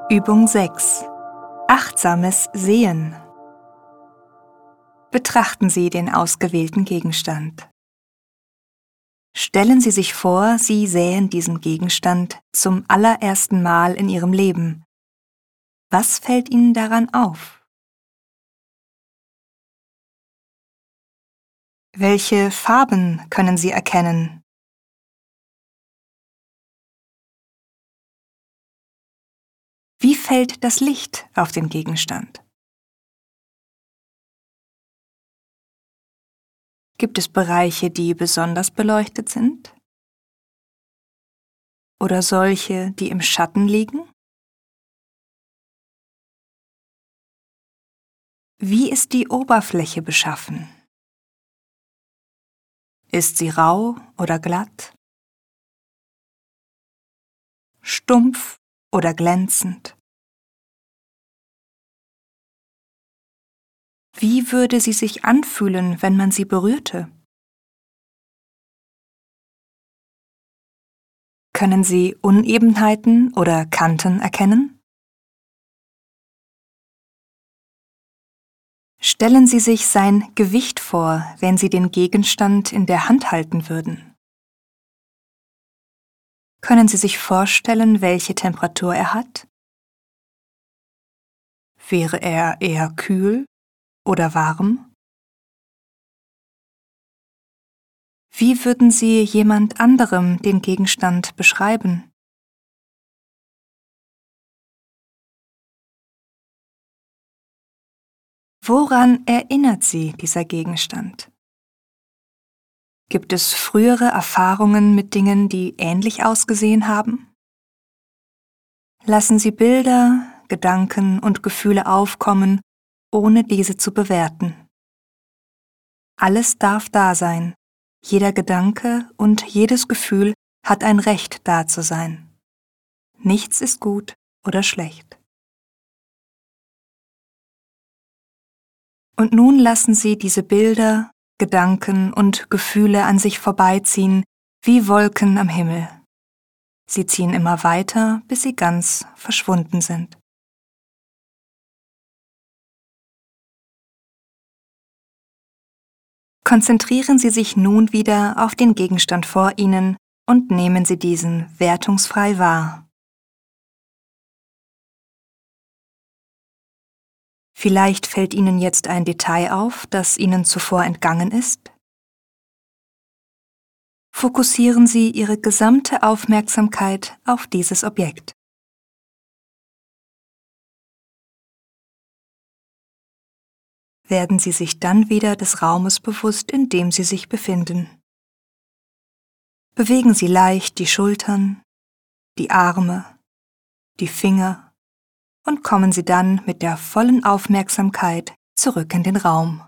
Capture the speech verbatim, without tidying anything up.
Übung sechs. Achtsames Sehen. Betrachten Sie den ausgewählten Gegenstand. Stellen Sie sich vor, Sie sähen diesen Gegenstand zum allerersten Mal in Ihrem Leben. Was fällt Ihnen daran auf? Welche Farben können Sie erkennen? Wie fällt das Licht auf den Gegenstand? Gibt es Bereiche, die besonders beleuchtet sind? Oder solche, die im Schatten liegen? Wie ist die Oberfläche beschaffen? Ist sie rau oder glatt? Stumpf oder glänzend? Wie würde sie sich anfühlen, wenn man sie berührte? Können Sie Unebenheiten oder Kanten erkennen? Stellen Sie sich sein Gewicht vor, wenn Sie den Gegenstand in der Hand halten würden. Können Sie sich vorstellen, welche Temperatur er hat? Wäre er eher kühl oder warm? Wie würden Sie jemand anderem den Gegenstand beschreiben? Woran erinnert Sie dieser Gegenstand? Gibt es frühere Erfahrungen mit Dingen, die ähnlich ausgesehen haben? Lassen Sie Bilder, Gedanken und Gefühle aufkommen, ohne diese zu bewerten. Alles darf da sein. Jeder Gedanke und jedes Gefühl hat ein Recht, da zu sein. Nichts ist gut oder schlecht. Und nun lassen Sie diese Bilder, Gedanken und Gefühle an sich vorbeiziehen, wie Wolken am Himmel. Sie ziehen immer weiter, bis sie ganz verschwunden sind. Konzentrieren Sie sich nun wieder auf den Gegenstand vor Ihnen und nehmen Sie diesen wertungsfrei wahr. Vielleicht fällt Ihnen jetzt ein Detail auf, das Ihnen zuvor entgangen ist. Fokussieren Sie Ihre gesamte Aufmerksamkeit auf dieses Objekt. Werden Sie sich dann wieder des Raumes bewusst, in dem Sie sich befinden. Bewegen Sie leicht die Schultern, die Arme, die Finger und kommen Sie dann mit der vollen Aufmerksamkeit zurück in den Raum.